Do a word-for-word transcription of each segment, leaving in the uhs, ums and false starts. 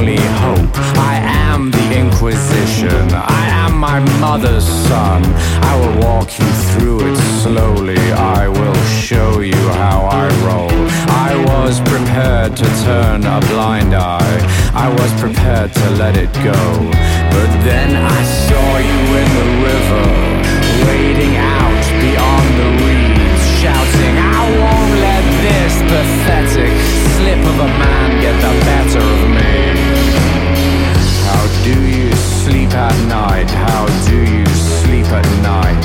only hope. I am the Inquisition. I am my mother's son. I will walk you through it slowly. I will show you how I roll. I was prepared to turn a blind eye. I was prepared to let it go. But then I saw you in the river, wading out beyond the reeds, shouting, I won't let this pathetic slip of a man get the better of me. How do you sleep at night? How do you sleep at night?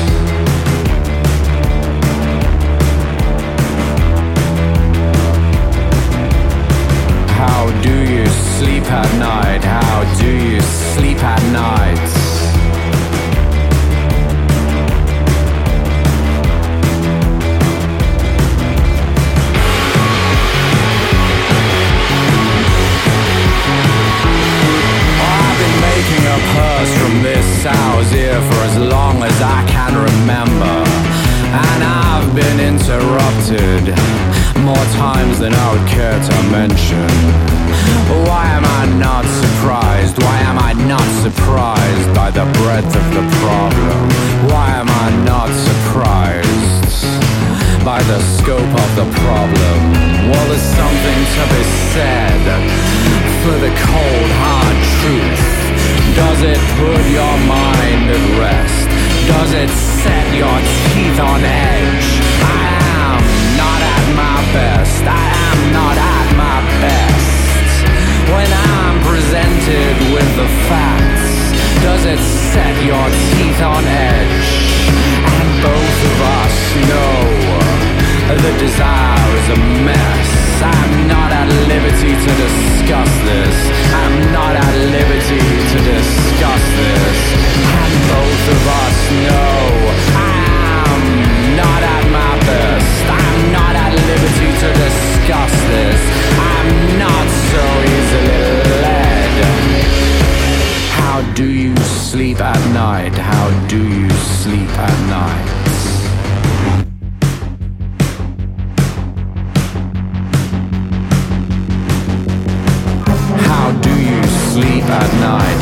How do you sleep at night? How do you sleep at night? Making a purse from this sow's ear for as long as I can remember, and I've been interrupted more times than I would care to mention. Why am I not surprised? Why am I not surprised by the breadth of the problem? Why am I not surprised by the scope of the problem? Well, there's something to be said for the cold, hard truth. Does it put your mind at rest? Does it set your teeth on edge? I am not at my best. I am not at my best. When I'm presented with the facts, does it set your teeth on edge? And both of us know the desire is a mess. I'm not at liberty to discuss this. I'm not at liberty to discuss this. And both of us know I'm not at my best. I'm not at liberty to discuss this. I'm not so easily led. How do you sleep at night? How do you sleep at night? Sleep at night.